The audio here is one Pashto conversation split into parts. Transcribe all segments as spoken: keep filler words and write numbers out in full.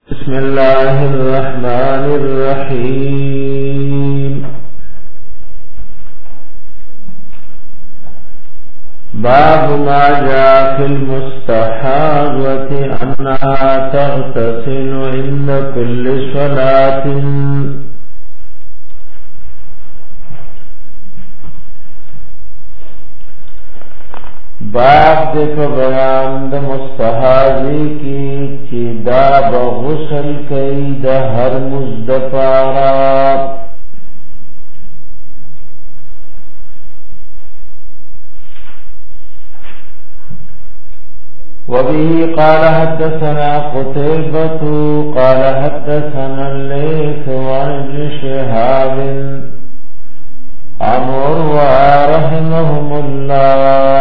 بسم الله الرحمن الرحيم باب ما جاء في المستحاضة أنها تغتسل عند كل صلاة. باب دې په بیان د مستحاضی کی چې دا به غسل کوي د هر مزدفارا. وبه قال حدثنا قتيبة قال حدثنا الليث عن ابن شهاب عن عروة رحمهم الله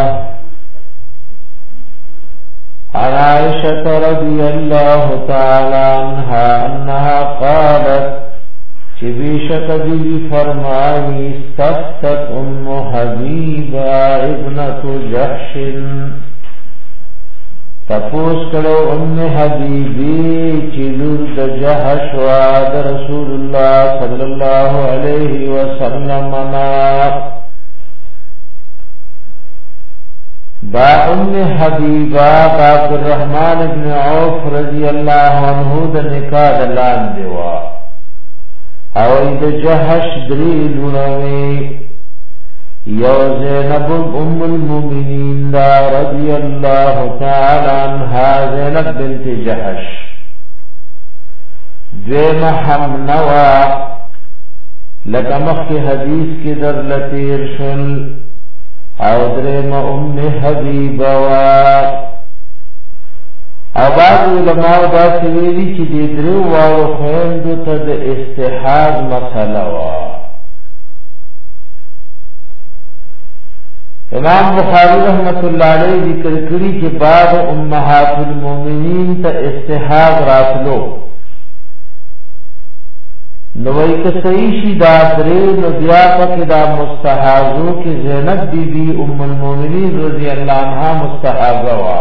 عن عائشة رضي الله تعالى عنها أنها قالت شبيشة بي فرمائي استفتت أم حبيبة ابنة جحش تپوس کلو ام حبیبی چلور د جحش وعد رسول الله صلی الله علیه وسلم با ام حبیبہ عبد الرحمن بن عوف رضی اللہ عنہ د نکاح دلان دیوا او د جحش دری لونوی یو زینب ام المؤمنین دا رضی اللہ تعالی عنها زینب بنت جحش دویم حمنوا لکمخ کی حدیث کی در لطیر شل او دریم ام حبیبا او بعض علماء دا سویلی چی دی درو واو خویندو تا دا استحاض مسئلہ وا. امام بخاری رحمت اللہ علیہ ذکر کری کہ بعد امہات المومنین تا استحاض راتلو نوئی که صحیشی دا درے نبیا پاک دا مستحاضو کی زینب بی بی ام المومنین رضی اللہ عنہ مستحاضوا.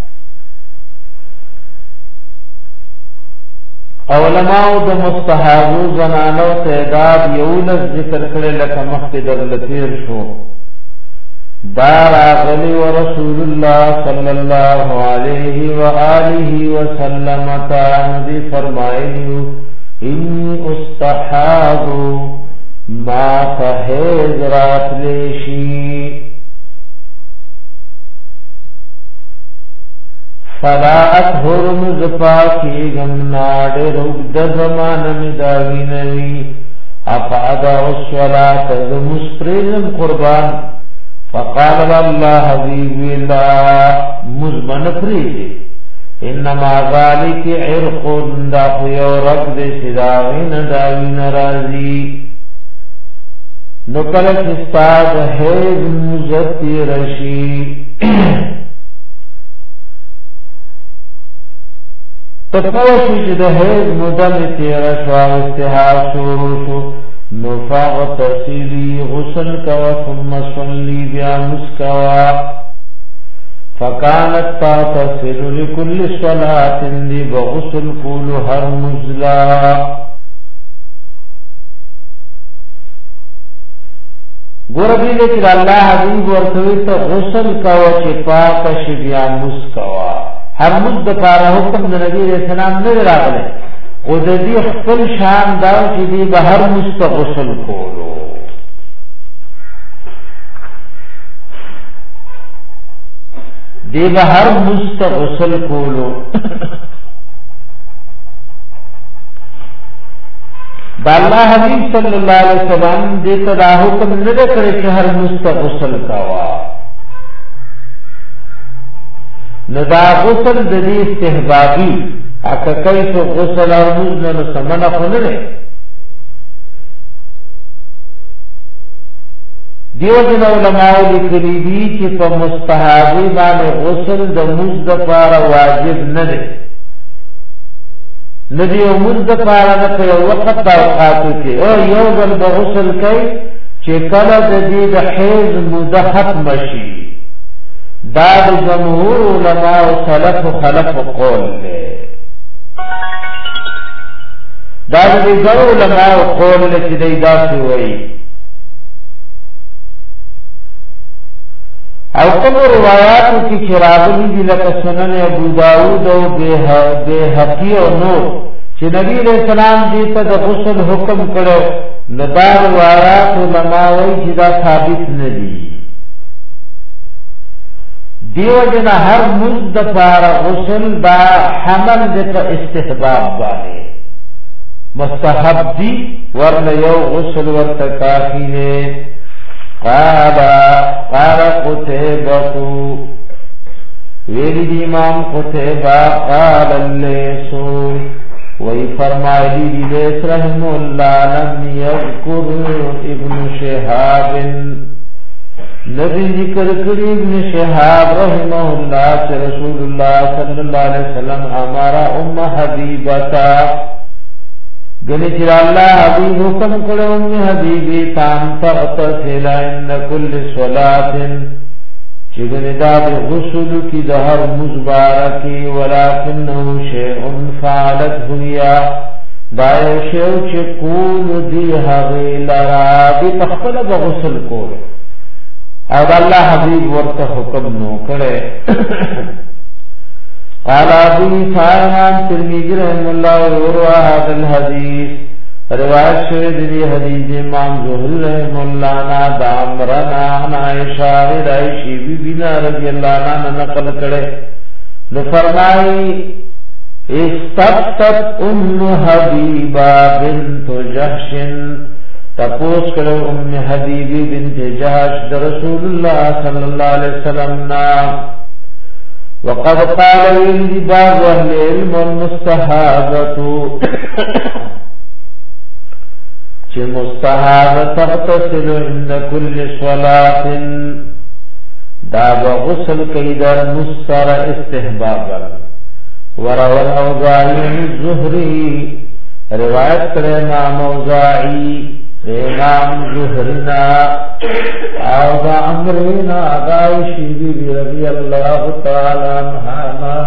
علماء دا مستحاضو زنانو تعداد یولس ذکر کرے لکا مخت در لطیر شو دار آغلی و رسول اللہ صلی اللہ علیہ وآلہ وسلم تاندی فرمائیو انی استحاضو ما فحیض رات لیشی فلا اطهر مزپاکی گمناڈ رگد زمان مداوی نوی افعدا الصلاة زمسپریزم قربان فقال الله حبیب اللہ مزمن پریزی انما ذالک عرق دا خیو رب دے صداغین داوین رازی نکلت استاد حیض مزتی رشی تپوشی چی دا حیض مدن تیرشوا استحاب شروشو نفاق تسیلی غسل کوا ثم صلی بیامس کوا فکانت تغتسل لكل صلاة دی بغسل کول هر مزلا. گوردی لیکن اللہ حبیب ورطوی تا غسل کوا چی پاک شبیا مز کوا هر مز دپارا حکم دا نبی علیہ السلام نگر آگلے او د دې خپل شان دا چې دی به هر مستغسل کولو دی به هر مستغسل کولو دا الله حبیب صلی الله علیه وسلم دې ته دا حکم نه کړی چې هر مستغسل کوا نو دا غسل د دې استحبابي اکا کیف غسل اور مزنن سمنا خننے دیو جن علماء لکلی دی چی پا مستحابی بانے غسل دا مزد پارا واجب ندے ندیو مزد پارا نپی وقت دا اوقاتو کی او یو بل دا غسل کئی چی کلا دا دی دا حیض مدہ ختم شی دا دا جمهور علماء سلف و خلف قول لے دا دې ګورو علماء قول چې دې داسې وایي او کوم روایتو کې چراغلي دي لکه سنن ابو داود او بیهقی او نور چې نبی رسول الله دې ته د غسل حکم کړو نو دا روایت علماء وایي چې دا ثابت نه دي دیو جنا هر مزد پار غسل با حمل د استحباب باندې مستحب دی ورنه یو غسل ورته کافی نه قال قال قتيبة ویلی دی امام قتيبة قال الليسو وی فرمائلی دی لیس رحم اللہ لم یذکر ابن شہاب نبی ذکر کری ابن شہاب رحمہ اللہ سے رسول اللہ صلی اللہ علیہ وسلم ہمارا ام حبیبتا گنی چر اللہ حبیب حکم کرو ام حبیبی تام تغتسل ان کل صلاة چگنی داد غسل کی دہر مزبارکی ولیکنہو شیعن فعلت ہویا دائیو شیعو چکول دی حغی لرا دی تخفل بغسل کول او اللہ حبیب ورت حکم نو کرے قال ابو سائمان ترمذی رحمہ اللہ وروى هذا الحديث روایت شوی دی حدیث امام زہری رحمہ اللہ نا دامرنا عائشہ عائشہ بی بی رضی اللہ عنہا نقل کرے نو فرمائی استفتت ام حبیبہ بنت جحش تپوس کرو ام حبیبی بنت جحش رسول اللہ صلی اللہ علیہ وسلم نا وقد قال لي بعض اهل العلم المستحاضه چې مستحاضه تغتسل عند كل صلاه دا غسل کوي در مستر استحباب وروى الاوزاعي الزهري روایت کړه امام اوزاعي امام زهرنا او دا امرنا عائشہ بی بی رضی اللہ تعالی عنہا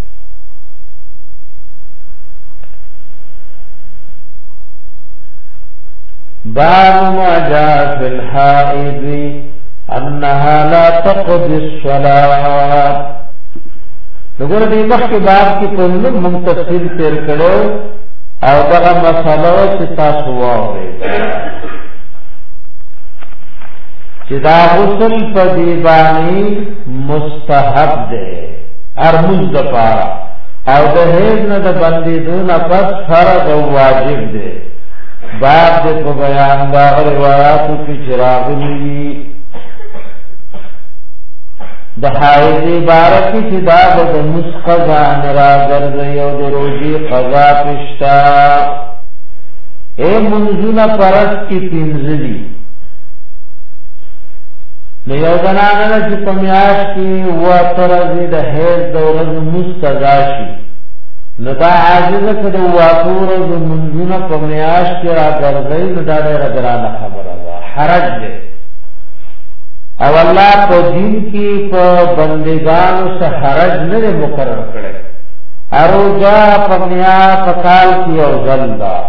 باب ما جاء في الحائض انها لا تقضي الصلاة وګوره دې مخکې باب کې په نوم تفصیل تیر کړو او دا مسله چې تاسو واورئ چې دا غسل په دی باندې مستحب دی ارمز د پاره او د هیڅ نه د باندې دون پس فرض او واجب دی باب د په بیان دا روایتو کې چراغلی د حائض عبارت چې دا د مسقضا نرا ګرځي او د روزي قضا پښتا اے منځونه پرس کی پینځلي نو یو زنانه چې په میاش کې و ترځي د هیڅ د ورځ مستقضا شي نو دا عاجزه کړه و ټول د منځونه په میاش کې را ګرځي نو دا ډېره ګرانه خبره ده حرج ده او الله په دین کې په بندگانو سره حرج نه مقرر کړي اروجا په میا په کال کې او ځلدا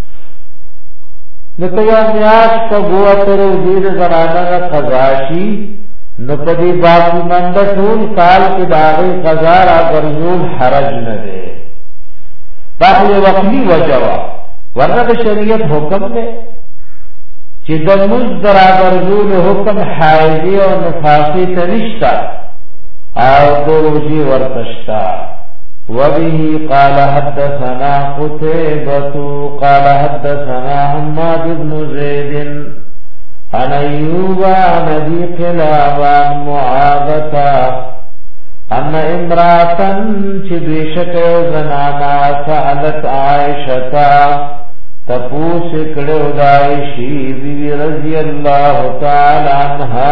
نو ته یو میاش په ګوتره دې زرانه قضاشي نو په دې باقي مند ټول کال کې داغي قضا را ګرځول حرج نه ده باقي وقتی وجوا ورته شریعت حکم ده چې د مزدر ګرځول حکم حایضی او نفاسی ته نشتا او دروجی ورتشتا وبه قال حدثنا قتيبة قال حدثنا حماد بن زيد عن أيوب عن أبي قلابة عن معاذة أن امرأة بشك زنانا سألت عائشة تپوس کړه دایشی بی رضی الله تعالی عنها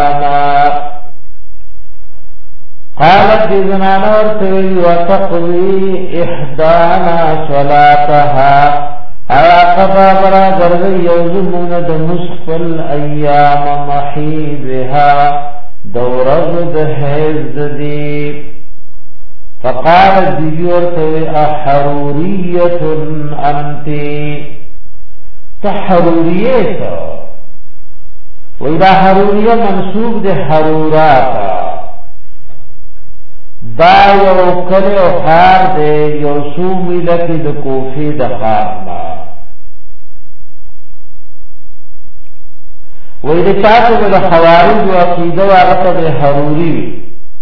قالت زنانا ورتوی وتقضي احدانا صلاتها اقفا برا ګرځي یوزمون د مسفل ایام محیدها دورز د حیض دی فقالت بیبی ورته احروریه انت تحروریه تا و دا حروریه منصوب ده حروراتا دا یو کلی او خار ده یو سو میلکی ده کوفی ده خارنا وی ده چاہتا ده خوارج و عقیده و عقیده ده حروری وی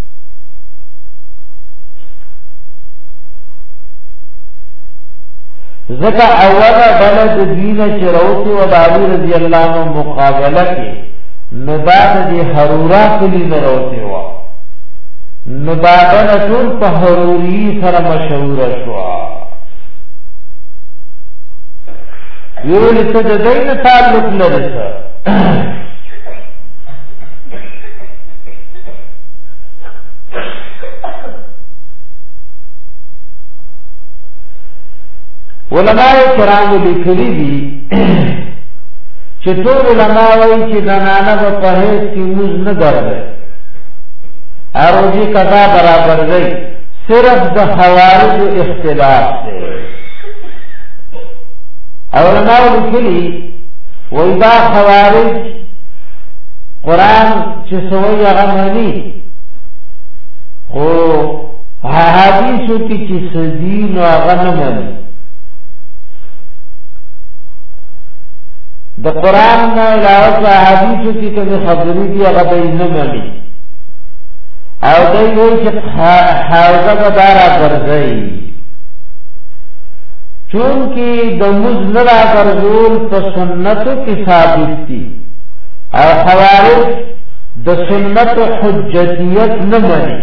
ذکر اولا بلد دین چروتی و داوی رضی اللہ عنہ مقابلہ کی نباد دی حرورا کلی نروتی و نبادن طول پا حروری سر مشهور شوا یولی سجدین تعلق لرسا علماء کرام لیکلی دی چې ټول علماء وایي چې زنانه په پرهیز کې موږ نه درځي اروجی قضا برابر دی صرف د حوارث اختلاف دی علماء لیکلی وایي دا حوارث قرآن چې سوی هغه مانی خو حدیثو کې چې سدین او هغه نه مانی د قران نه علاوه حدیثو کې کوم خبرې دی هغه به نه مانی او دوی وایي چې حاضر بدارا ګرځي چونکی د مزلرا ګرځول په سنتو کې ثابت دي او حوارث د سنت حجتیت نه مانی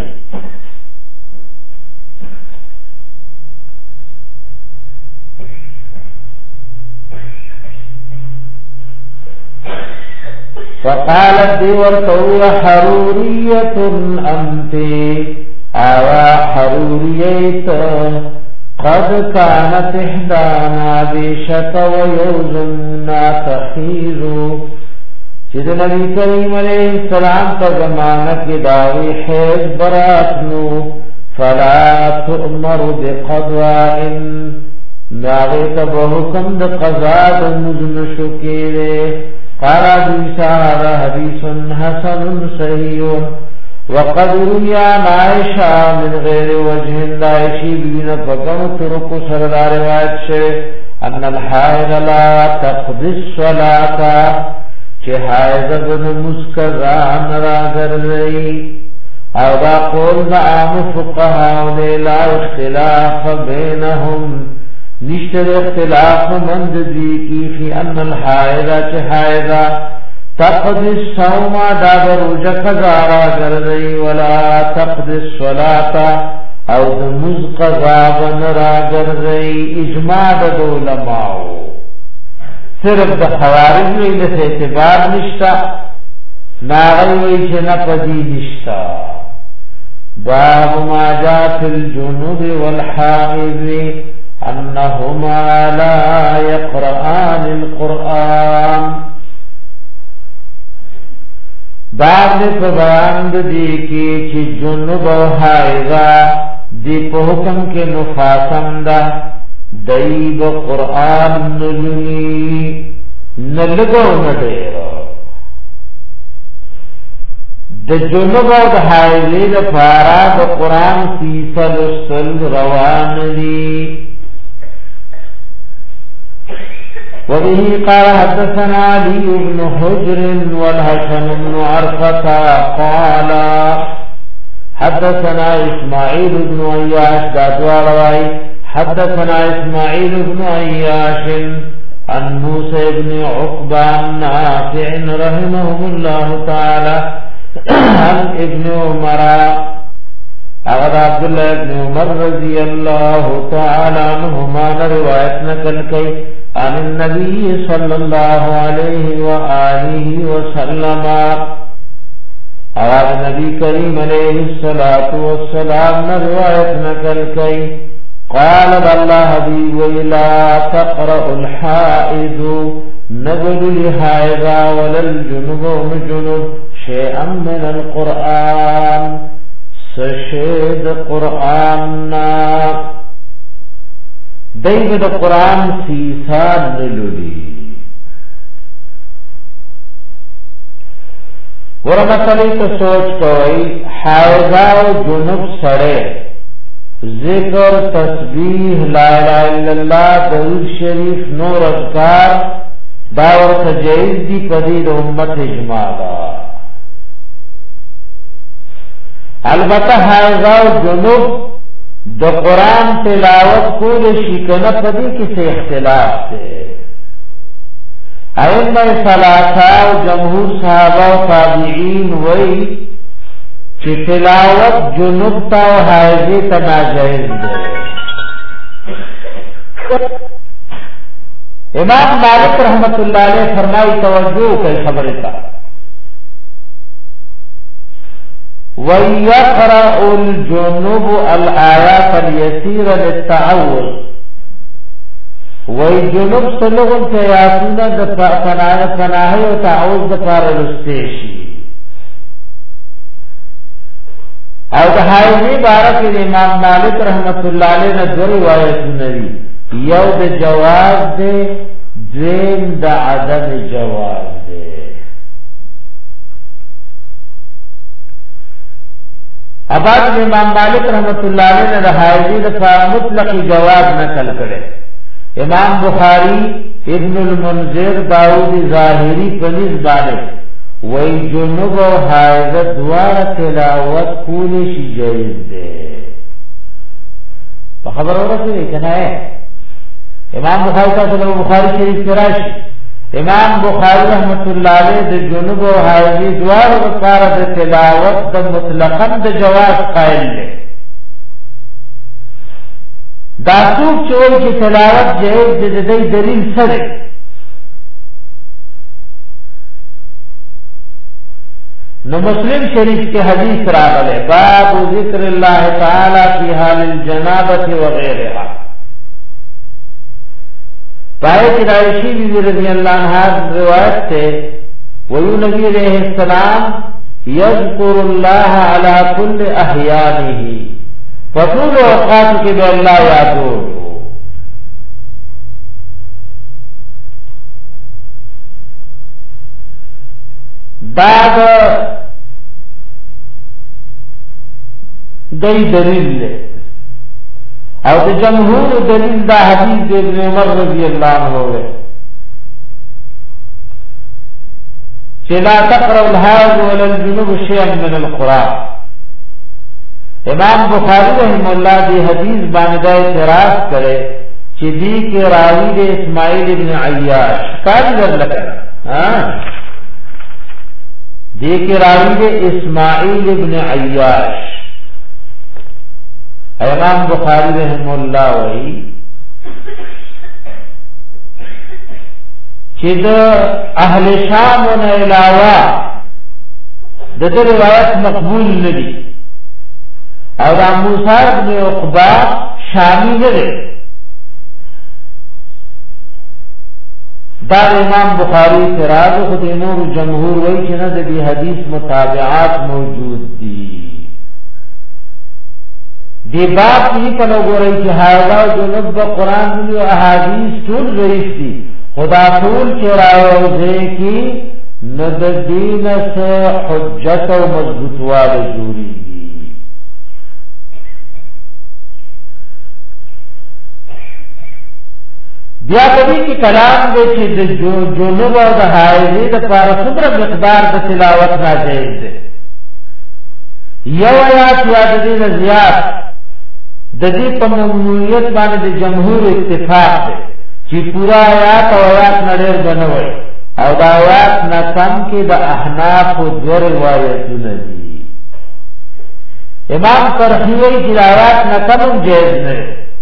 فقالت دیور توی حروریت انت آوا حروریت قد كانت احدانا بشك ويوزنا تحيزو چید نبی کریم علیہ السلام کا زمانہ کی داوی حیض براتنو فلا تؤمر بقضاء ناغیت بحکم دا قضاء دا مزن شکیرے قال ابو سعد حديث حسن صحيح وقد روي عن عائشة من غير وجه لا يشيب بنا فقم ترك سردار روایت شے ان الحائض لا تقضي الصلاة چه حائض بن مسکزان را گرزئی او دا قول دا عام فقهاء لا اختلاف بینهم نشتر اختلاف مند دی کی فی ان الحائضہ چه حائضہ تقضی الصوم دا بروج قضارا گردئی ولا تقضی الصلاة او دمز قضابن را گردئی اجماع دا دولماؤ صرف دا خوارج ویلت اعتبار نشتا ناغوی چه نپدی نشتا باب ما جا فی الجنوب والحائض انهما لا يقرآن القرآن باب نے بیان دی کی چې جنوب او حائضہ دی په حکم کې نفاسنده دای په قرآن نلونی نلګو نه دی د جنوب او د حائضې لپاره د قرآن فیصل روان دي وبه قال حدثنا علي بن حجر والحسن بن عرفة قال حدثنا إسماعيل بن عياش داتوا رواي حدثنا إسماعيل بن عياش عن موسى بن عقبة نافع رحمهم الله تعالى عن ابن عمر اغد عبد الله ابن عمر رضي الله تعالى عنهما روایت نقل کی عن النبي صلى الله عليه وآله وسلم اغد نبی کریم علیہ الصلاة والسلام روایت نقل کی قال الله حبیب ولا تقرأ الحائض نقل لحائضا ولا الجنوب ومجنوب شيئا من القرآن سشد قرآن دیو دا قرآن سیسان نلولی ورمسلی تو سوچ کوئی حائضہ و جنب سڑے ذکر تسبیح لا الہ الا اللہ درود شریف نور اذکار داور تجیز دی پدید امت اجماع دا البتہ حائضہ و جنب د قرآن تلاوت کول شي کنه پدې کې څه اختلاف دی ائمه ثلاثه او جمهور صحابه او تابعین وایي چې تلاوت جنوب ته او حائض ته ناجائز دی امام مالک رحمت الله علیه فرمایي توجه کوي خبره ته وَيَقْرَأُ الْجُنُوبُ الْآيَاتَ الْيَسِيرَ لِلتَّعَوُّذِ وَي جنوب سلوغن کے آیاتونا دا پناہی و تعوذ دا پار رستیشی او دا حائضی بارک امام مالک رحمت اللہ علیہ نے دو روایتونا دی یو دا جواز دے دویم دا عدم جواز دے اباد امام مالک رحمت اللہ علیہ نے حائضی دفاع مطلق جواز نقل کرے امام بخاری ابن المنذر داؤد ظاہری پنیز بانے وی جنوب و حائض دوار تلاوت کولی شی جائز دے تو خبر ہو رہا ہے کہنا ہے امام بخاری کا صلی بخاری شریف فراشی امام بخاری رحمت اللہ علیہ د جنوب و حائضی دوار وقار د تلاوت د مطلقاً د جواز قائل لے داسوک چول کی تلاوت جائز جدی دلیل سرے نو مسلم شریف کے حدیث راغلے باب ذکر اللہ تعالی فی حال الجنابت وغیرہا پائے کہ عائشہ بی بی رضی اللہ عنہ روایت سے ویو نبی علیہ السلام یذکر اللہ علی کل احیانہ فطول اوقات کے بے اللہ یادو داد دی دلیل لے او د جمهور دلیل دا حدیث د ابن عمر رضی اللہ عنہ ہے کہ لا تقرأ الحائض ولا الجنوب شيئا من القرآن امام بخاری رحمہ اللہ دی حدیث باندې اعتراض کرے کہ دی کے راوی دے اسماعیل ابن عیاش کاری در لکا ہاں دی کے راوی دے اسماعیل ابن عیاش امام بخاری رحمہ اللہ وی کہ دا اہل شام و علاوہ دا دا روایت مقبول ندی اور دا موسیٰ ابن عقبہ شامی ندی دا امام بخاری اعتراض خود امور جمہور وی چنہ دا دی حدیث متابعات موجود دی دی باب کی پنو گو رئی چی حائضہ و جنب با قرآن ملی و احادیث طول ضعیف دی خدا طول چرائے کی ند دین سے حجت و مضبوط وال جوری دی بیا کبھی کی کلام دے چی جنب و حائضی دا پارا صبر مقدار دا تلاوت ناجائز دے یو آیات یاد دین زیاد د دې په ممنوعیت باندې د جمهور اتفاق دی چې پورا آیات او آیات نړیر بنوي او دا آیات نه کم کې د احناف او دو روایتونه دي امام قرطبی وایي چې آیات نه کم جائز نه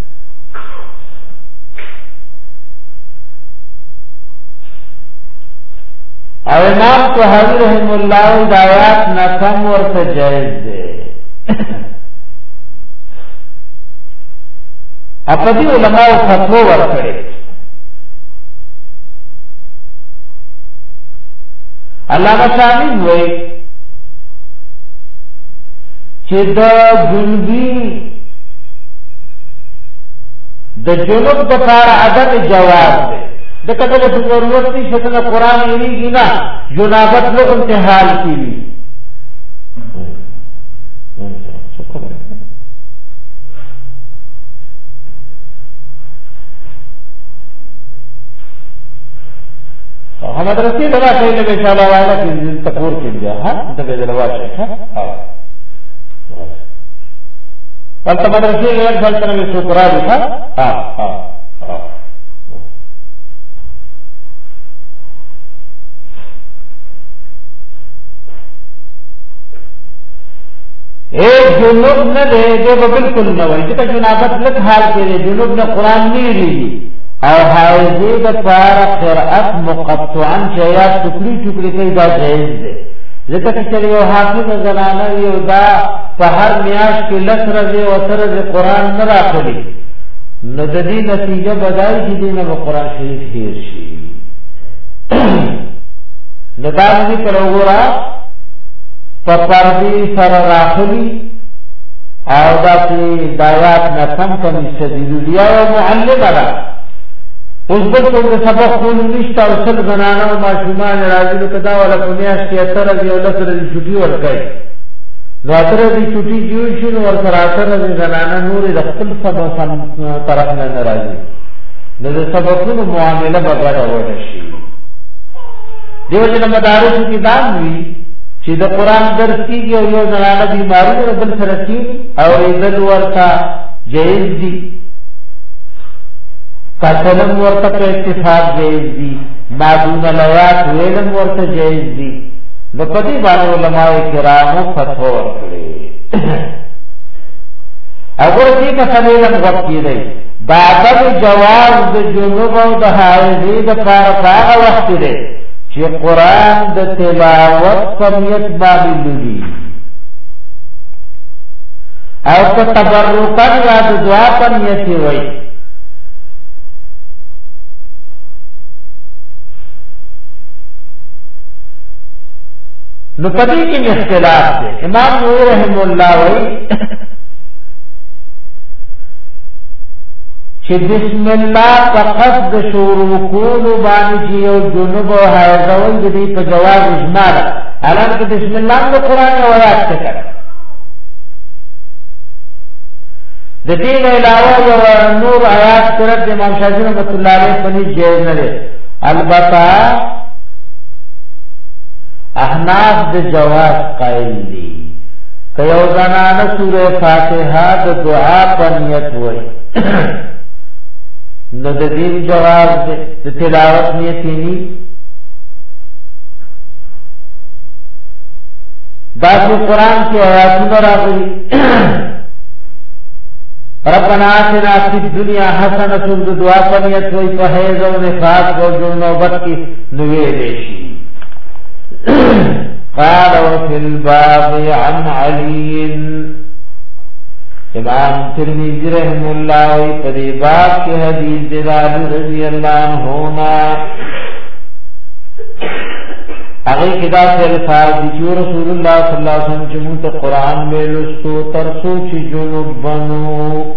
او امام طحاوی رحم الله د آیات نه کم ورته جائز دی اپدی علماء فتوا ورکړي علامہ شامی وایي چې دا جنبی د جنوب د کار عدم جواز ده د کله د ضرورت نشته چې قرآن یې نه جنابت له انتحال کیږي مدرسې دلا کوي له ان شاء الله والا کې تکور کېږي ها د به دلا شي ها پته مدرسې یو ځل تر مې شکر دي ها ها ها اے جنوب نه دې بالکل نه وایي چې جنابت لک حال کې جنوب نه قران نه لري او حایزی د پار قرأت مقطعا چیا ټوکړي ټوکړي کوي دا جایز دی ځکه چې یو حافظ زنانه یو دا په هر میاش کې لسره او سره د قران نه راخلي نو د دې نتیجه بدای چې دینه په قران شریف هیر شي نو دا دې پر وګورا په پردي سره راخلي او دا چې دایات نه کم کم شدید یا معلم را اوس بل څه د سبق خو نشته او څل زنانه او ماشومان راځي نو کدا ولا په میاش کې اتر دی او لسره دی چټي ورکړي نو اتر دی چټي جوړ شي نو ورسره اتر دی زنانه نور د خپل سبق طرف نه ناراضي نو د سبقونو معاملې بغیر وره شي دیو جن مدارس کې دام وی چې د قران درس کیږي او یو زنانه بیماری بل سره کی او عزت ورتا جایز دي قتلم ورته په اتفاق جایز دي مادون لوات ویلم ورته جایز دي نو په دې باندې علماء کرامو فتوا ورکړي اگر دې مسلې لم وقت دی بعد جواز د جنوب او د حایزي د فارغه وخت دی چې قران د تلاوت سمیت باندې لولي او په تبرکان یا د دعا په نیت وي نو پدې کې اختلاف دی امام نووي رحم الله وایي چې بسم الله فقط د شروع کول باندې یو جنوب او حیضول دې په جواز اجماع الان کې بسم الله د قران او آیات څخه د دې علاوه یو نور آیات سره امام شافعي رحمۃ اللہ علیہ باندې جایز نه دي البته احناف د جواز قائل دي کيو زنانه سوره فاتحه د دعا په نیت وای نو د دې جواز د تلاوت نیت ني دا قرآن کې آیاتونه راغلي ربنا آتنا فی الدنیا حسنة د دعا په نیت وای په حیض او نفاس او جنوبت کې نوې دي قال وفي الباب عن علي امام ترمذی رحم الله په باب کې حدیث د علي رضی الله عنه هغه کدا سے الفاظ چې رسول الله صلی الله علیه وسلم چې موږ قرآن میں لستو ترسو چې جنوب بنو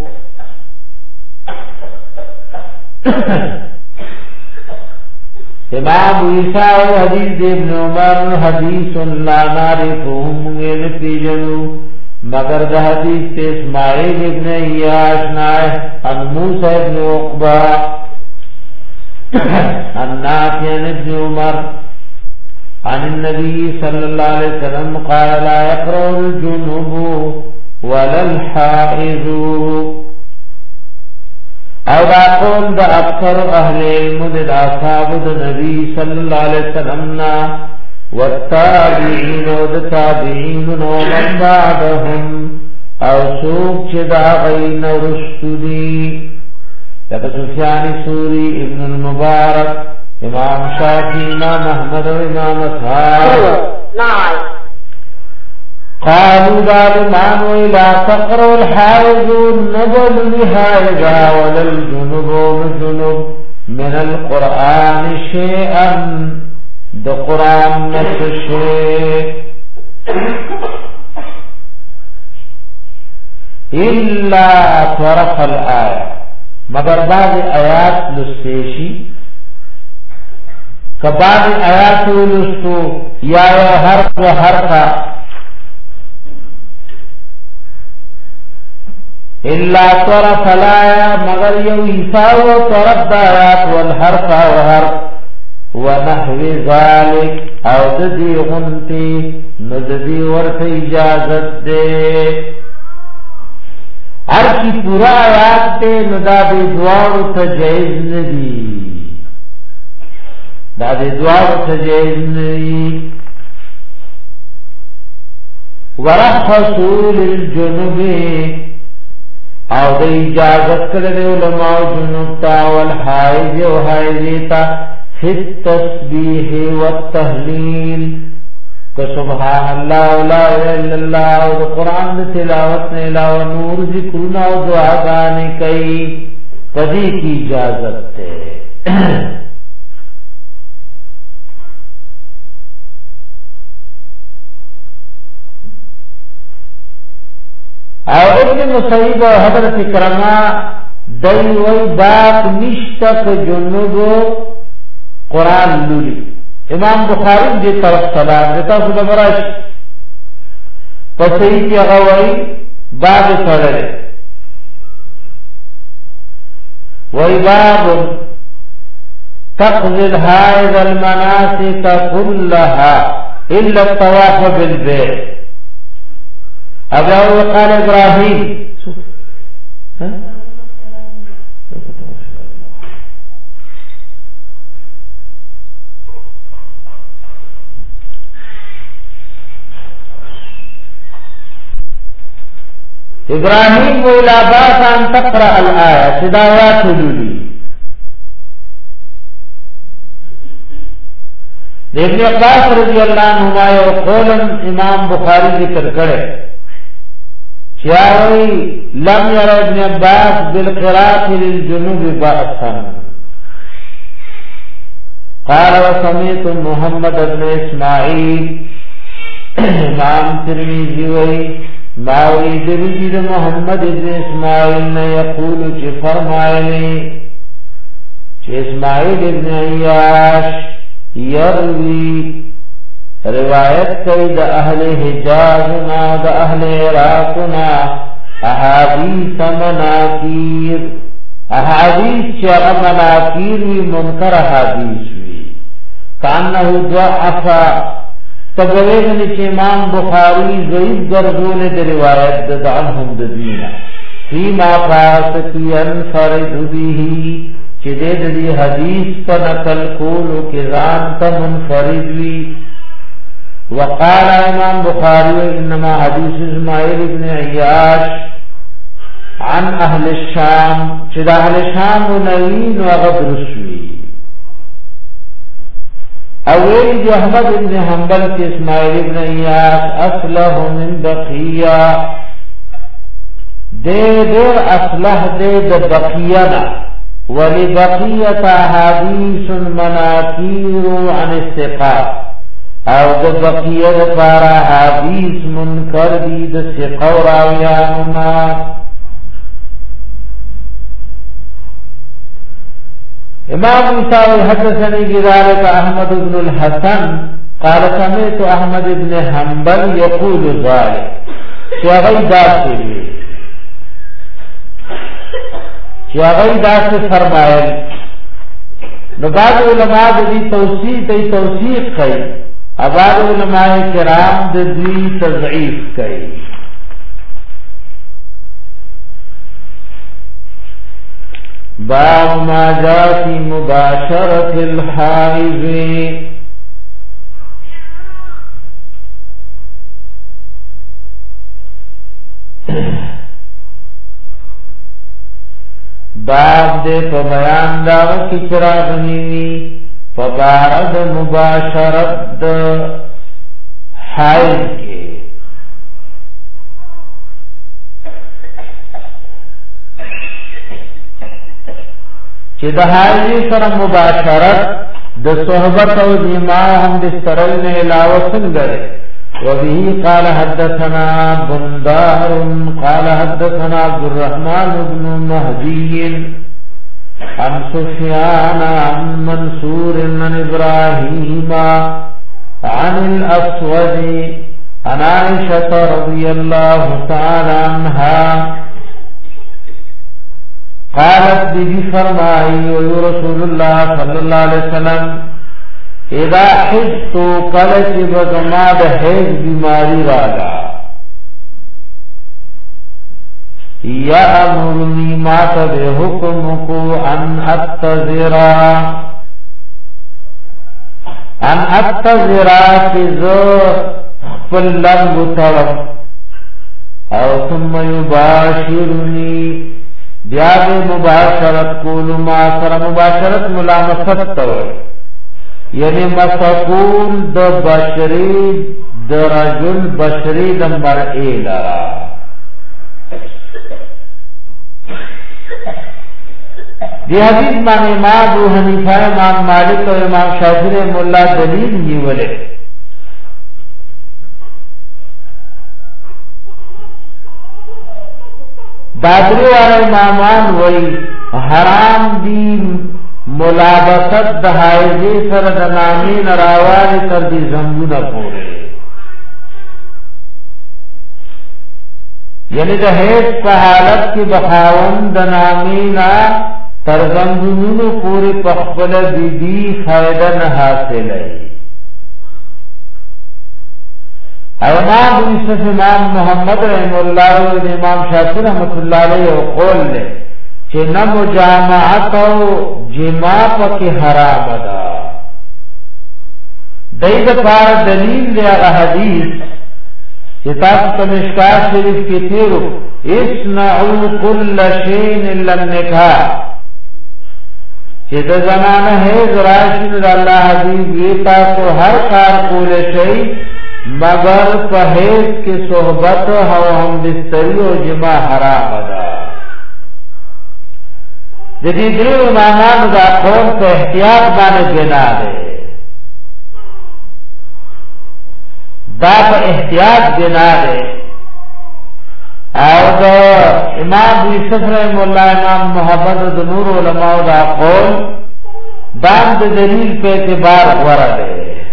امام عیسی او حدیث ابن عمر حدیث لا نعرفهم من پیجنو مگر ده حدیث اسماعیل ابن ایاش نائے ان موسیٰ ابن عقبہ ان نافع ابن عمر عن النبي صلى الله عليه وسلم قال لا يقرأ الجنوب ولا الحائض او دا قول دا اکثر اهل علم دا اصحاب دا نبی صلی اللہ علیہ وسلم نا والتابعین و دا تابعین و من بعدهم او سوق چه دا غین رشد دی لکه سفیان سوری ابن المبارک امام شافعی امام احمد و امام اصحاب قالوا ظالمان لا تقرأ الحائض النبل لحائضا ولا الجنوب الجنوب من القرآن شيئا د قرآن نفس شيء الا طرف الآیه مگر بعض آیات لستیشی کبعض آیات لستو یا حرف و حرفا الا طرف الآیه مگر یو حصہ و طرف دا آیات والحرف و حرف ونحو ذالک او ددی غنتی نددی ورث اجازت دے ہر کی پورا آیات تے ندا دے دوار تجائز ندی دا دے دوار تجائز ندی ورخصوا للجنوب او دے اجازت کردے علماء جنوب تا والحائز و حائزیتا فی التسبیح والتحلیل کہ سبحان اللہ لا الہ الا اللہ اور قرآن تلاوت نے علاوہ نور ذکرنا و دعا گانے کئی کدی کی اجازت ہے اور ابن مصیب و حضرت کرما دی وی باق نشتک جنوبو قرآن لولی امام بخاری دی طرف سلام دیتا سو دبراش پسئی کی اغوائی باب سڑے وی باب تقضی الحائض المناسک كلها الا الطواف بالبيت ابو قال ابراهيم ابراهيم ولا باس ان تقرا الايه صداوات لولي ابن عباس رضی اللہ عنہما یو قولن امام بخاری ذکر کرے چاوی لم ير ابن عباس بالقراءة للجنوب بأسا قال وسمعت محمد بن اسماعیل امام ترمذی وی ماوی درجید محمد ابن اسماعیل نے یقول چی فرمائلی چی اسماعیل ابن عیاش یروی روایت کئی دا اہل حجازنا دا اہل عراقنا احادیث مناکیر احادیث چیغ مناکیر وی منکر احادیث وی کانہو ضعفا تبویغنی چی امام بخاری ضعیف گردون دا روایت دا عنہم دا دینا فیما فاسقی انفرد بیہی چی دے دی حدیث پا نقل کولو کزان تا منفرد وی وقال امام بخاری انما حدیث اسماعیل ابن عیاش عن اہل الشام چی دا اہل شام و نوین و غدرسوی اولی جو احمد ابن حنبل کی اسماعیل ابن عیاش اصلح من بقیہ دے دیر اصلح دے دا بقینا ولی بقیت حدیث مناکیر عن استقاق او د بقیه د پارا حدیث منکر دی د ثقه راویانما امام موسی حدثني بذلك احمد بن الحسن قال سمعت احمد بن حنبل يقول ذلك شاغي داسي شاغي داسي فرمایل نو بعض علماء دی توصیح دی توثیق کوي اباد علماء کرام د دوی تضعیف کړي باب ما جاء في مباشرة الحائض باب دې په بیان دا چې چرغنی فبارد مباشرت حائض کے چی دا حائض سر مباشرت دا صحبت و جماع ہم دسترل نے علاوہ سنگرے وبه قال حدثنا بندار قال حدثنا عبد الرحمن بن مهدي عن سفيان عن منصور عن إبراهيم عن الأسود عن عائشة رضي الله تعالى عنها قالت بي فرمائی رسول الله صلی اللہ علیہ وسلم اذا حجت قلت بزما د حیض بیماری راغا یا امرنی ما تب حکمکو ان اتذرا ان اتذرا کی زو فلنگ طرف او ثم یباشرنی بیاد مباشرت کولو ما سر مباشرت ملامست توئی یعنی مسکول د بشری د رجل بشری د مرئی لرا دی حدیث معنی امام ابو حنیفہ امام مالک اور امام شافعی مولا دلیل نیولے دادری والا امامان وی حرام دی ملابست د حایزی سره د نامی نراوالی تر دی زنگونه پوره یعنی د حیث په حالت کی بخاون د نامی نا تر زنگونو پوری پخبل بی بی فائدہ نه حاصل ہے امام یوسف امام محمد رحم اللہ و امام شافعی رحمت اللہ علیہ قول لے چې نه مجامعت او جما پکې حرام ده دایته پر دلیل دی هغه حدیث چې تاسو په مشکات شریف کې تیرو اسنعوا كل شيء الا النکاح چې د زمانه هیڅ راشد الله حبیب یې تاسو هر کار کول شي مگر په هیڅ کې صحبت او هم بستری او جما حرام ده د دې درو امامانو دا قول په احتیاط باندې بنا ده دا په احتیاط بنا ده او دا امام یوسف رحم الله امام محمد د نور علماء دا قول دا د دلیل په اعتبار غوړه ده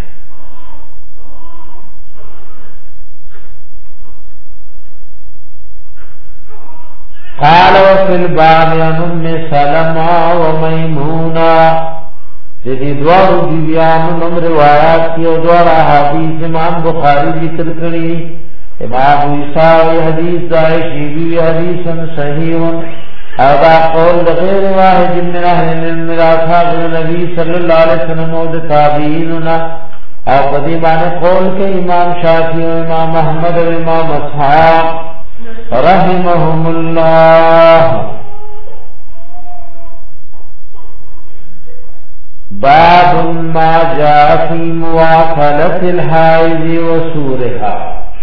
قال وفي الباب عن ام سلمہ ومیمونہ جدی دوارو بیبیانو نم روایات کی او دوار حدیث امام بخاری ذکر کری امام عیسیٰ حدیث دائشی بی حدیث صحیح او دا قول غیر واحد من اہل المراثات نبی صلی اللہ علیہ وسلم او دا تابعیننا او قدیبان قول کے امام شافعی و امام احمد و امام اصحاب رحمهم الله باب ما جاء في مواصلة الحائض وسورها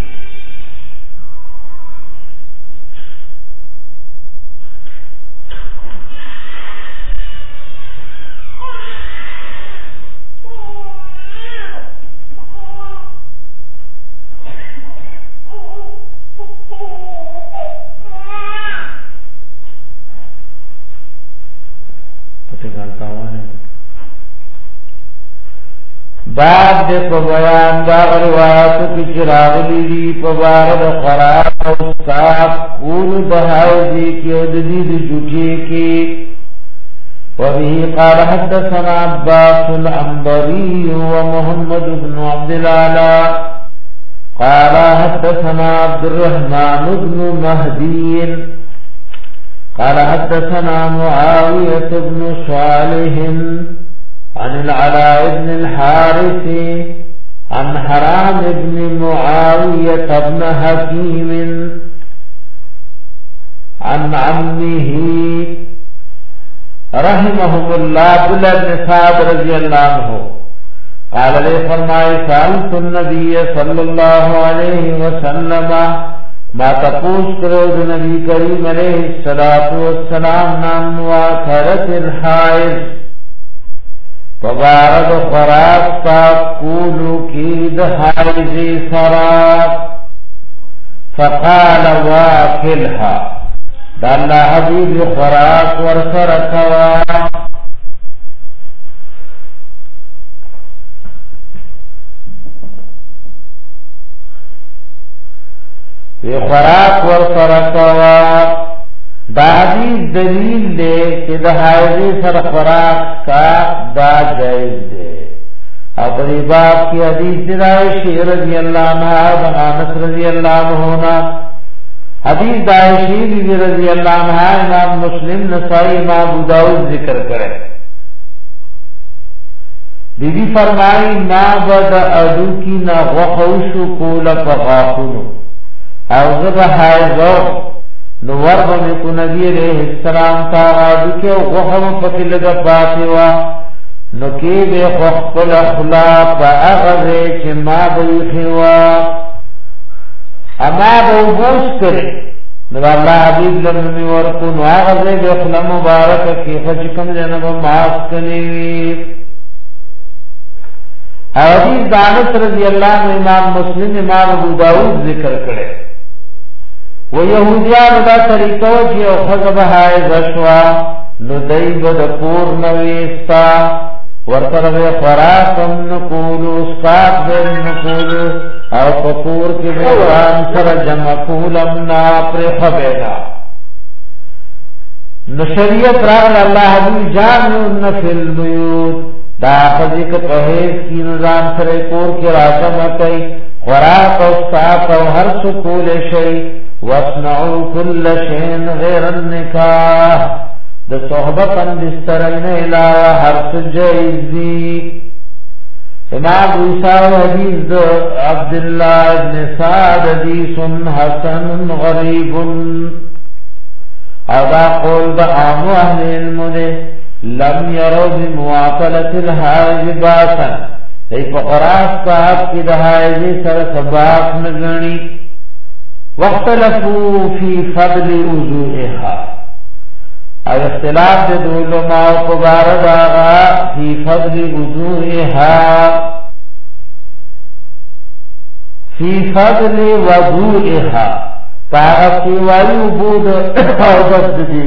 باب دے پا بیان دا روایاتو کی چراغلی دی پا بارد خراب او صاف قول بحائزی کی او ددید جوٹی کی وبه قال حدثنا عباس العنبري ومحمد بن عبد العلا قال حدثنا عبد الرحمن بن مهدي قال حدثنا معاوية بن صالح عن العلاء بن الحارث عن حرام بن معاوية بن حكيم عن عمه رحمهم الله بن سعد رضي الله عنه قال لي فرمائے سألت النبي صلى الله عليه وسلم ما تقوس کرو نبی کریم علیہ الصلوۃ والسلام نام واثرت الحائض فبارد خراق تا کولو کی دحائزی سرا فقال واکلها دا اللہ حبیب خراق ورسر کوا وی خراق ورسر کوا دا حدیث دلیل دے کہ دا حائضی سر خراق کا دا جائز دے اپنی باب کی حدیث دائشی رضی اللہ عنہ دا انس رضی اللہ عنہ حدیث دائشی بی رضی اللہ عنہ امام مسلم نسائی امام ابو داؤد ذکر کرے بی بی فرمائی ما بدا ادو کی نا غخوشو کولا پغاخونو او زب حائضو نو ورب میں کو نبی علیہ السلام تا آدو کے غخم پکی لگا پاتیوا نو کی بے خخپل اخلاق با اغزے چی ما بیخیوا اما با بوس کرے نو اللہ حبیب لنمی ورکو نو اغزے بے خلا مبارک کی خچکم جنب معاف کنیوی حدیث دانت رضی اللہ عنہ امام مسلم امام ابو داؤد ذکر کرے و یهودیان دا طریقو چی او خزب حائز اشوا نو دیب دا پور نویستا ورطرب خراکم نکولو اسکاق بین نکولو او پپور کی بیوان سر جمع کولم ناپر خبینا نو شریعت راغل اللہ حبیب جامعون فی المیود دا خزیق پہیز کی نظام سر کور کی راکم اکی خراک او اسکاق او ہر سکول شئی وَاصْنَعُوا كُلَّ شَيْءٍ غَيْرَ النِّكَاحِ د صحبت بسترین علاوہ ہر سجائز دی امام عیسیٰ حدیث د عبداللہ ابن سعد حدیث حسن غریب ادا قول د عام اہل علم دے لم یرو بمواصلت الحائض باسا ای فقراس صاحب کی دہائز سر سباق نگنی واختلفوا فی فضل وضوئها او اختلاف دے علماء مبارک آغا فی فضل وضوئها فی فضل وضوئها تاغا سیوائی عبود او بسد دی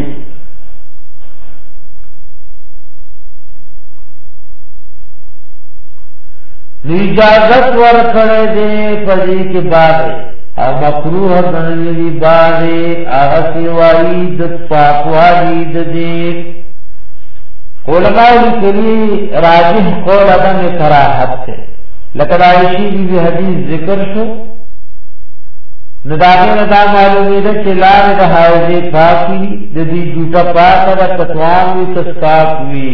اجازت ورکڑے دے فضی کے بعد او مکروه بنلی باغی آغسی وعید پاکوالید دیک علماء لکلی راجح قول ادم کراحت تے لکد عائشی بی حدیث ذکر شو نداغی ندا معلومی دا چلار دا حائزی پاکی دا دی جوٹا پاکا دا تتوانوی تستاکوی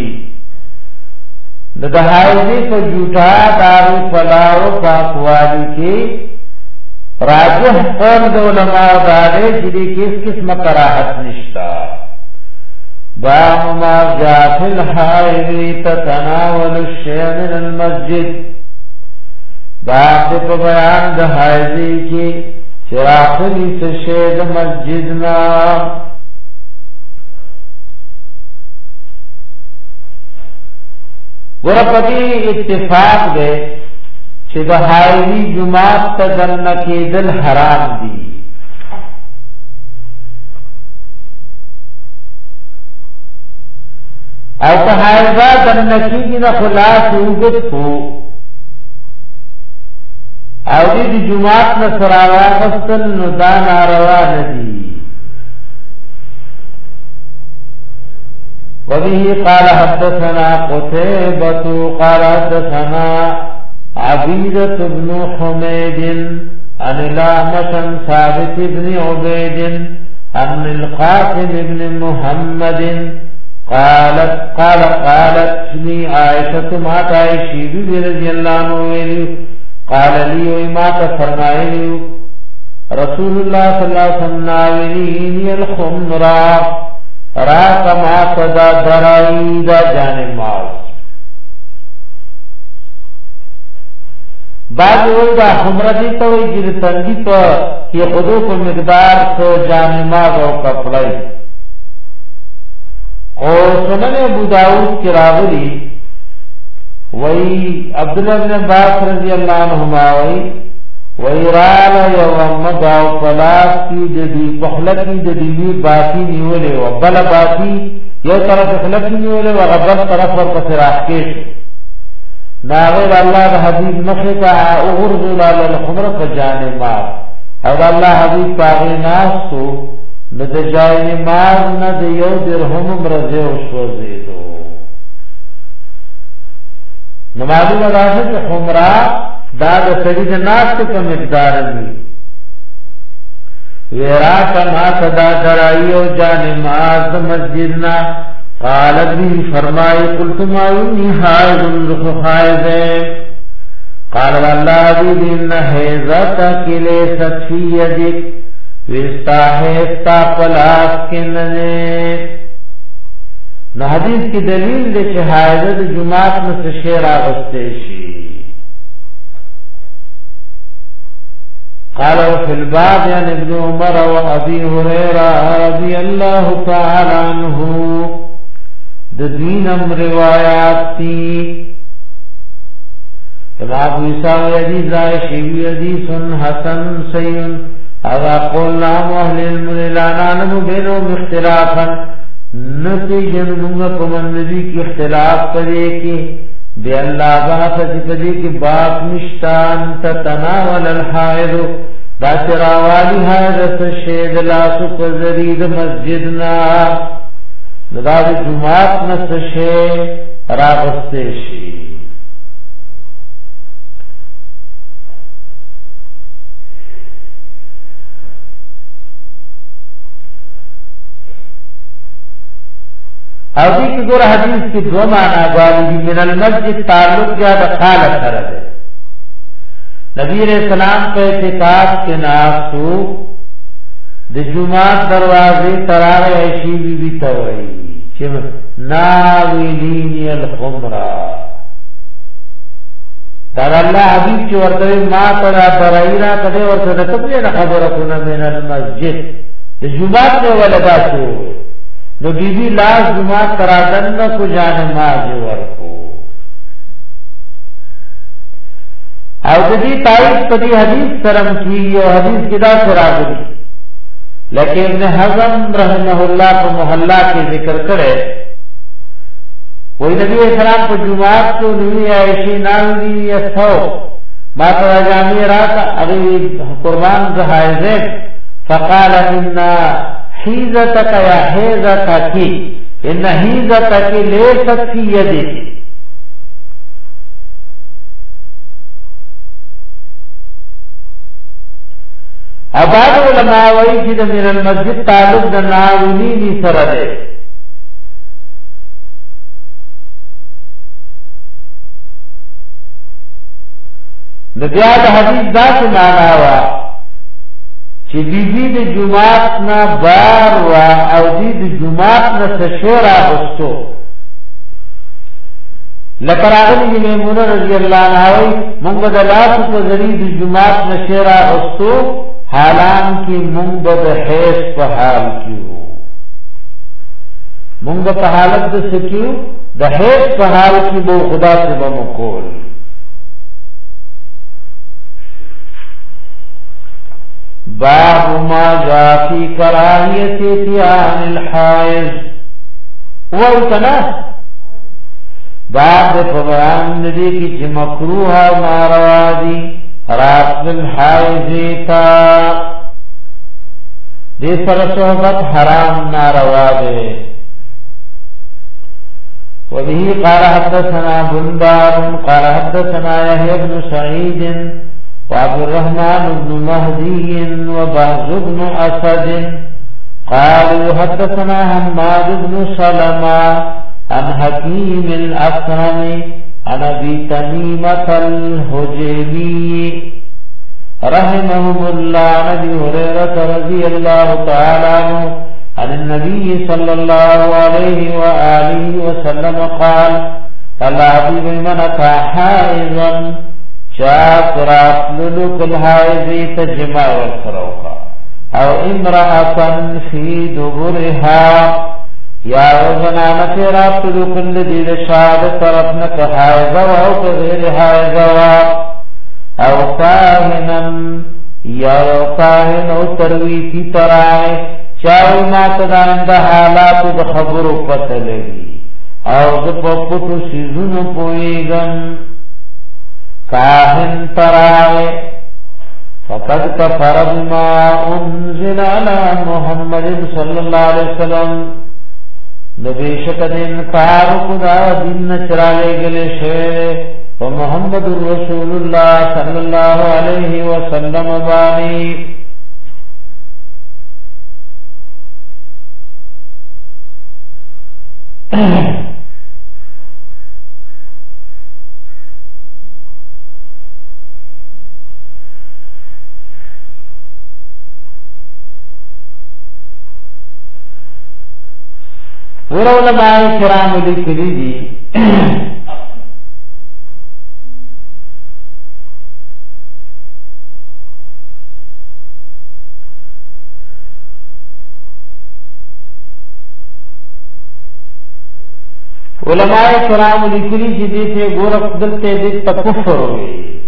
دا حائزی کا جوٹا دارو پلاو پاکوالی کے راجح قول دو علماء دارے جدی کس قسم کراحت نشتا باب ما جاء فی الحائض تتناول الشیء من المسجد باب دے بیان دا حائضی کی چراخلی سے شید مسجدنا ورپتی اتفاق دے چې د حائضی جماعت ته دننه کېدل حرام دي او که حائضه دننه کېږي نه خلاص اوږد کو او دې د جماعت نه سره راغستل نو دا ناروا نه دي وبه قال حدثنا قتيبة قال حدثنا عبيدة بن حميد عن الأعمش عن ثابت بن عبيد عن القاسم بن محمد قالت قال قالت لي عائشة ما عائشة رضي الله عنها قال لي ما فرمائے رسول الله صلى الله عليه وسلم ناولي الخمر را کما صدا درائی دا جانب ماز بعض وی دا خمردی توی جر تنگی پا کی خودو کو مقدار کو جانماز او کپڑائی او سنن ابو داود کی راغلی وی عبداللہ بن عباس رضی اللہ عنہما وی ویرال یوم مداو پلاس کی ددی پخلق کی ددیوی باتی نیولے و بلا باتی یو طرف خلق نیولے و غبل طرف ورپس راکیش ناغیر اللہ دا حبیب مخیطا اغرزو لالا الخمر فجانبا او دا اللہ حبیب پاغی ناستو ند جانباز ند یو درهم مرزے وشوزیدو نمازو مداشت خمرہ دا د سړي د ناس په مقدار دی ویرا کما صدا درای او جان ماز مسجدنا قال بي فرمای قلت ما اني حائض الخائض قال الله بي ان هذا كلي سفي يدك واستحيتا پلاس کنه نو حدیث کی دلیل دی چې حائض د جمعات نو شعر اغسته شي قال في الباب عن ابن عمر وابي هريره رضي الله تعالى عنه د دینم روایات تی ابو عیسی حدیث عائشی حدیث حسن صحیح اذا قلنا اهل العلم لا نعلم بينهم اختلافا نتیجن منگا کمندی کی اختلاف کرے کی بی اللہ بحث پدی کی باپ نشتان تتناول الحائد دا چراوالی حائد سشید لاسو پزرید مسجدنا دا دا جماعت نسشید راغستے شی او دی کی گور حدیث کی دو معنی گوالی من المسجد تعلق جا دا خالق سره ده نبی علیہ السلام په اعتکاف کې ناستو د جمعات دروازې تراغ عائشی بی بی ته وایي چې ناولینی الخمرا دا الله حبیب چې ورته ما ترا برایرا کده ورته ته خبره کو نه من المسجد د جمعات نه ولدا شو نو بی بی لاس جماعت ترادن کو جان ماز ورکو او دې تایید پدی حدیث سرم کی او حدیث کدا سراغلی لیکن ابن حزم رحمه الله په محلا کې ذکر کړي وې نبی اسلام په جمعات کو نبی عائشہ ناوی یسو ما ترا جامع رات ابي قربان زهایزه فقال ان حیزتک یا حیزتک ان حیزتک لیست فی یدک اباد علماء وی چې د من المسجد تعلق د ناولینی سره ده د بیا د حدیث ذات معنا وا چې بیبي د جمعات نه بار وا او دی د جمعات نه سشورا غستو لکراغلی میمونه رضی الله عنها مونږ د لاس په ذریعہ د جمعات نه شورا غستو حالان کی مونږ د حیث په حال کیو مونږ په حالت د سکیو د حیث په حال کې بو خدا سے بمقول باب ما جاء في كراهية اتيان الحائض وقنا باب په بیان دي چې مکروه او ناروا دي رات الحائض تا دې سره صحبت حرام ناروا ده وبه قال حدثنا بندار قال حدثنا يحيى بن سعيد وعبد الرحمن بن مهدي وبهز بن أسد قالوا حدثنا حماد بن سلمة عن حكيم الأكرم عن أبي تميمة الهجيمي رحمهم الله عن أبي هريرة رضي الله تعالى عنه عن النبي صلى الله عليه وآله وسلم قال العبد من أتى حائضا شاكرات للوك الحائض تجمع والسروقة او امرأة في دبرها یا زنانه تیرا پلو کل دید شاد طرفنک حائزه و او غیر حائزه و او کاهنن یا او کاهن او ترویتی ترائے چاوی ما تدانده حالاتو د خبرو پته لگی او د پپتو سیزونو پویگن کاهن ترائے فقد کفر بما انزل علی محمد صلی اللہ علیہ وسلم نبیشک د انکار خدا دین چرالے گلے شوئے و محمد رسول اللہ صلی اللہ علیہ وسلم بانی ور علماء کرام لیکلی دی علماء کرام لیکلی چې دې ته ګور دلته دې تکفر وي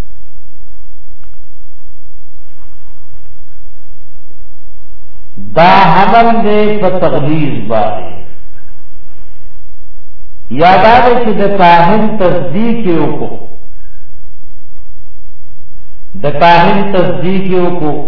دا حمل دې په تغلیظ باندې یاداده چې د کاهن تصدیق وکړو د کاهن تصدیق وکړو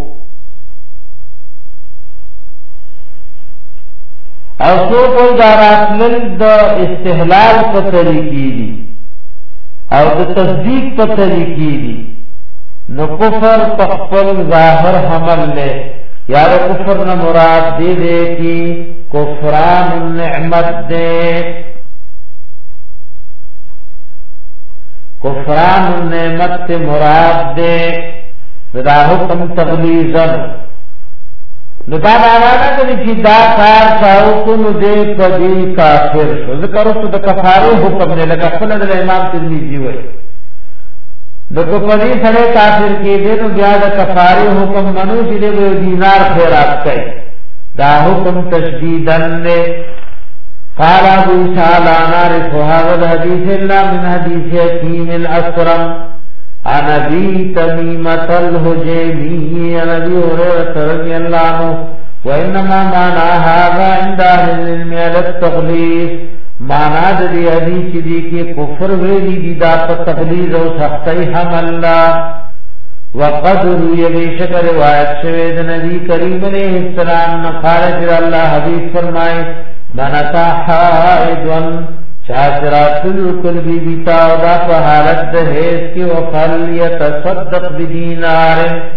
او څو کوئی داراتل د استحلال په طریقې دي او د تصدیق په طریقې دي نو کفر تخفل ظاهر حمل له یا د کفر نه مراد دی دی کی کفران النعمت دے کفران النعمت سے مراد دے دا حکم تغلیظن نو دا داوانا کدی چی دا کار چاہو کنو دے کدی کافر شو ذکر اس دا کفارو حکم دے لگا خلد الامام ترمیزی ہوئے دا کفری سڑے کافر کی دے نو بیا دا کفاری حکم منو چی دے بے دینار خیرات کئی دا حکم تشدیدن دے قال ابو سعد نعرف هذا الحديث الا من حديث حكيم الاسرم عن ابي تميمة الهجيمي عن ابي هريرة رضي الله عنه وانما معنى هذا عند اهل العلم على التغليظ معنى دې حدیث دې کې کفر ویلي دي دا په تغلیظ او سختۍ حمل وقد روي بشک روایت شوه د نبی کریم علیہ السلام نے خارج الله حدیث فرمائے منتا حائدن شاکرات الکل بی بیتا دا فحالت دہیز کی وفل یتصدق بدینار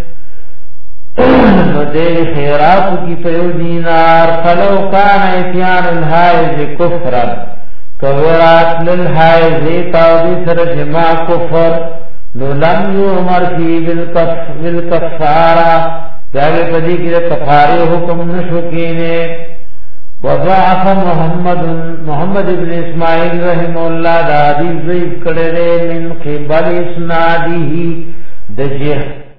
دے خیرات کی پیو دینار فلو کان اتیان الحائز کفرا کورات للحائز تاوی سر جمع کفر نو لم یعمر فی بالکفارا جاگے پدی کی کفاری حکم نشکینے وضعف محمد محمد ابن اسماعیل رحم اللہ دا حدیث ضعیف کرے من قبل اسنادی دجہ